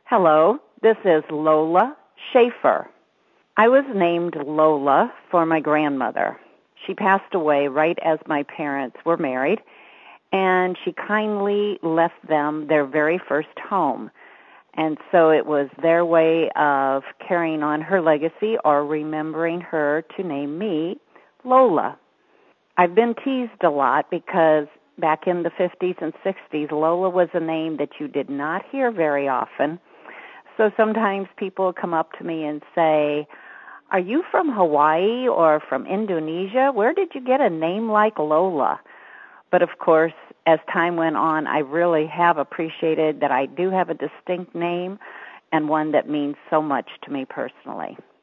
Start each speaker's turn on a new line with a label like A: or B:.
A: Hello, this is Lola Schaefer. I was named Lola for my grandmother. She passed away right as my parents were married, and she kindly left them their very first home. And so it was their way of carrying on her legacy or remembering her to name me Lola. I've been teased a lot because back in the 50s and 60s, Lola was a name that you did not hear very often. So sometimes people come up to me and say, "Are you from Hawaii or from Indonesia? Where did you get a name like Lola?" But of course, as time went on, I really have appreciated that I do have a distinct name and one that means so much to me personally.